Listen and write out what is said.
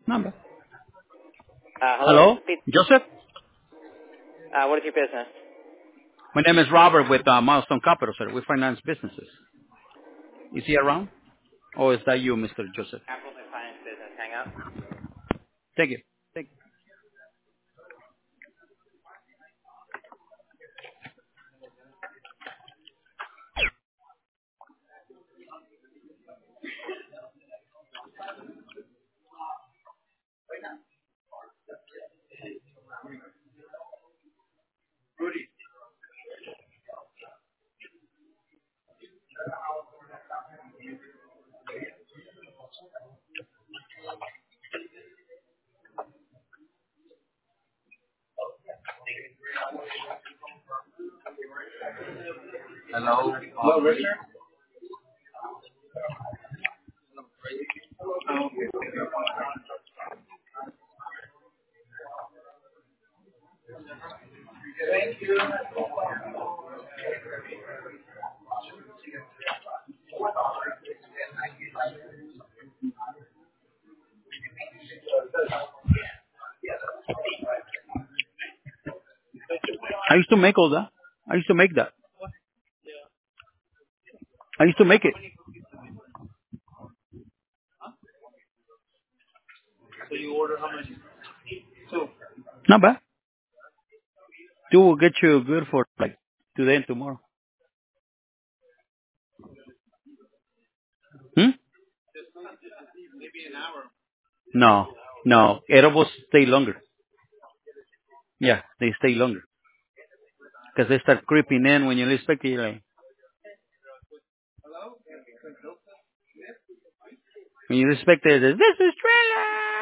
Number. Hello. Hello, Joseph. What is your business? My name is Robert with Milestone Capital, sir. We finance businesses. Is he around? Or is that you, Mr. Joseph? Appleton Finance Business. Hang up. Thank you. Thank you. Hello. I used to make all that. I used to make that. I used to make it. So you order how many? Two. Not bad. Two will get you good for like today and tomorrow. Hmm? Maybe an hour. No, no. Edibles stay longer. Yeah, they stay longer. Because they start creeping in when you least expect it. You're like, when you least expect it, this is Trailer.